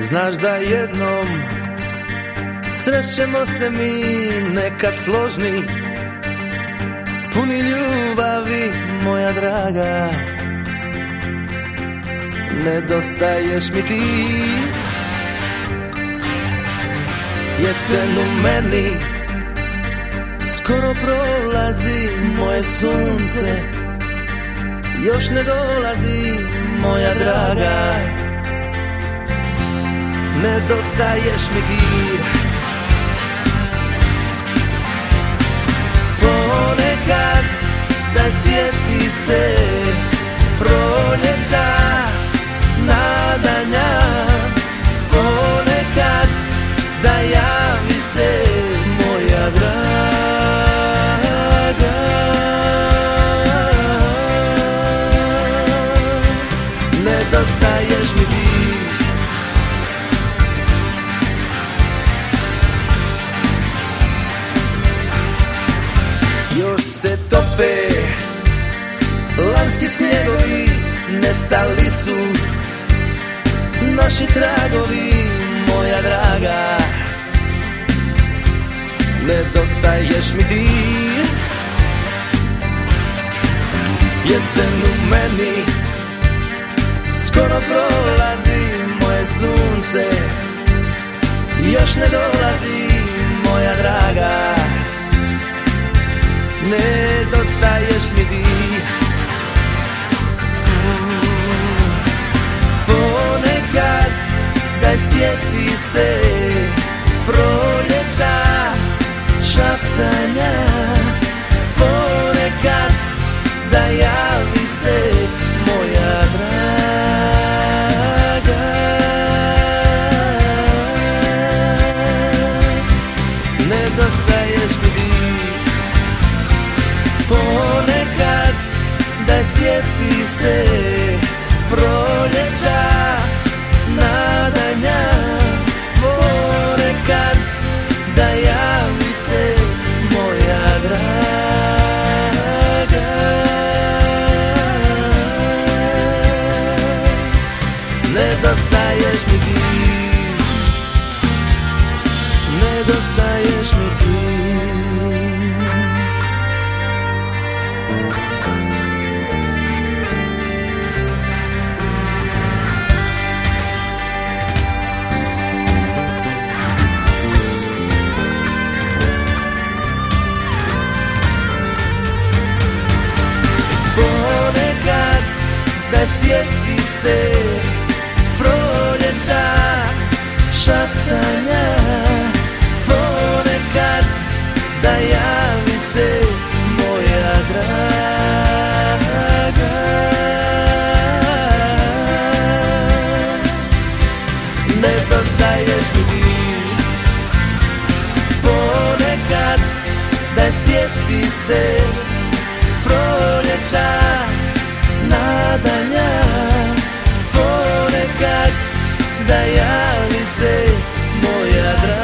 Znaš da jednom srećemo se mi nekad složni, puni ljubavi, moja draga. Nedostaješ mi ti. Jesen u meni skoro prolazi, moje sunce još ne dolazi, moja draga. Nedostaješ mi ti. Ponekad da sjeti se proljeća, nadanja. Ponekad da javi se moja draga. Nedostaješ mi ti. Još se tope lanski snjegovi, nestali su naši tragovi, moja draga. Nedostaješ mi ti. Jesen u meni skoro prolazi, moje sunce još ne dolazi, moja draga. Nedostaješ mi ti. Ponekad da sjeti se proljeća, šaptanja. Ponekad da javi se moja draga. Nedostaješ mi ti. Ponekad da sjeti se proljeća, nadanja. Ponekad da javi se moja draga. Nedostaješ mi ti. Nedostaješ mi ti. Ponekad da sjeti se proljeća, šaptanja. Ponekad da javi se moja draga. Nedostaješ mi ti. Ponekad da sjeti se proljeća, nadanja. Ponekad da javi se moja draga.